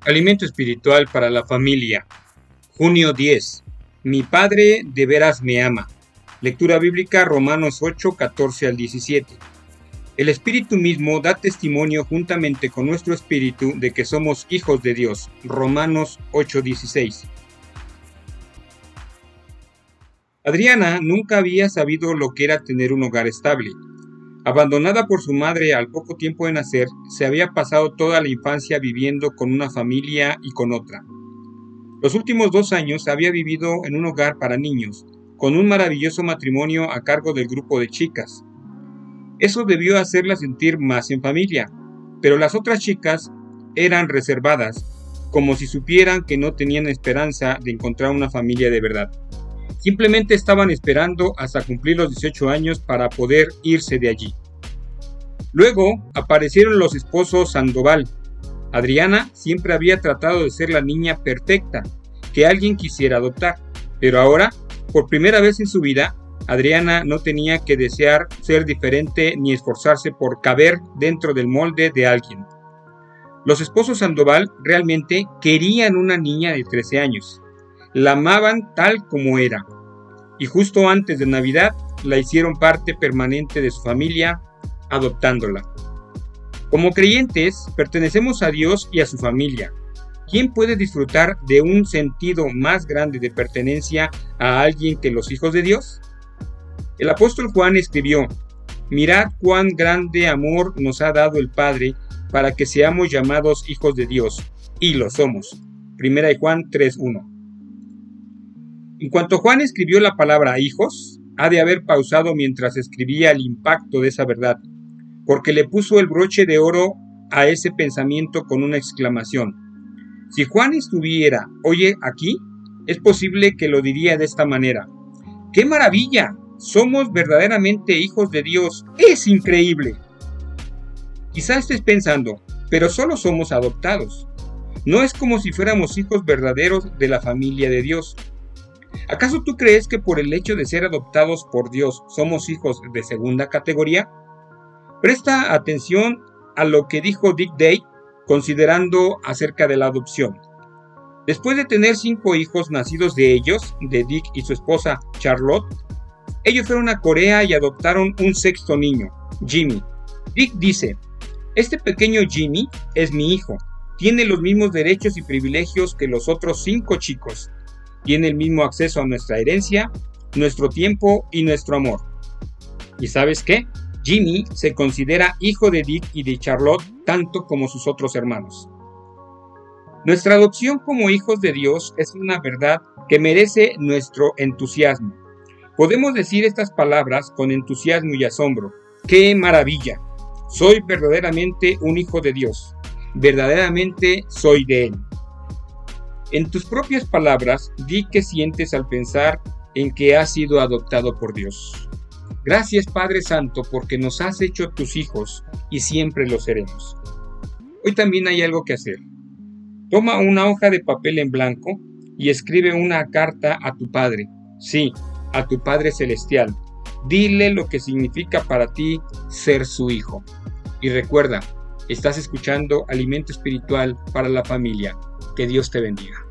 Alimento espiritual para la familia. Junio 10. Mi Padre de veras me ama. Lectura bíblica Romanos 8, 14 al 17. El Espíritu mismo da testimonio juntamente con nuestro espíritu de que somos hijos de Dios. Romanos 8, 16. Adriana nunca había sabido lo que era tener un hogar estable. Abandonada por su madre al poco tiempo de nacer, se había pasado toda la infancia viviendo con una familia y con otra. Los últimos 2 años había vivido en un hogar para niños, con un maravilloso matrimonio a cargo del grupo de chicas. Eso debió hacerla sentir más en familia, pero las otras chicas eran reservadas, como si supieran que no tenían esperanza de encontrar una familia de verdad. Simplemente estaban esperando hasta cumplir los 18 años para poder irse de allí. Luego aparecieron los esposos Sandoval. Adriana siempre había tratado de ser la niña perfecta que alguien quisiera adoptar, pero ahora, por primera vez en su vida, Adriana no tenía que desear ser diferente ni esforzarse por caber dentro del molde de alguien. Los esposos Sandoval realmente querían una niña de 13 años. La amaban tal como era, y justo antes de Navidad la hicieron parte permanente de su familia, adoptándola. Como creyentes, pertenecemos a Dios y a su familia. ¿Quién puede disfrutar de un sentido más grande de pertenencia a alguien que los hijos de Dios? El apóstol Juan escribió: «Mirad cuán grande amor nos ha dado el Padre para que seamos llamados hijos de Dios, y lo somos». 1 Juan 3:1. En cuanto Juan escribió la palabra hijos, ha de haber pausado mientras escribía el impacto de esa verdad, porque le puso el broche de oro a ese pensamiento con una exclamación. Si Juan estuviera hoy aquí, es posible que lo diría de esta manera: ¡qué maravilla! Somos verdaderamente hijos de Dios. ¡Es increíble! Quizá estés pensando, pero solo somos adoptados. No es como si fuéramos hijos verdaderos de la familia de Dios. ¿Acaso tú crees que por el hecho de ser adoptados por Dios somos hijos de segunda categoría? Presta atención a lo que dijo Dick Day considerando acerca de la adopción. Después de tener 5 hijos nacidos de ellos, de Dick y su esposa Charlotte, ellos fueron a Corea y adoptaron un 6º niño, Jimmy. Dick dice: «Este pequeño Jimmy es mi hijo. Tiene los mismos derechos y privilegios que los otros 5 chicos. Tiene el mismo acceso a nuestra herencia, nuestro tiempo y nuestro amor». ¿Y sabes qué? Jimmy se considera hijo de Dick y de Charlotte tanto como sus otros hermanos. Nuestra adopción como hijos de Dios es una verdad que merece nuestro entusiasmo. Podemos decir estas palabras con entusiasmo y asombro. ¡Qué maravilla! Soy verdaderamente un hijo de Dios. Verdaderamente soy de Él. En tus propias palabras, di qué sientes al pensar en que has sido adoptado por Dios. Gracias, Padre Santo, porque nos has hecho tus hijos y siempre lo seremos. Hoy también hay algo que hacer. Toma una hoja de papel en blanco y escribe una carta a tu Padre. Sí, a tu Padre Celestial. Dile lo que significa para ti ser su hijo. Y recuerda, estás escuchando Alimento Espiritual para la Familia. Que Dios te bendiga.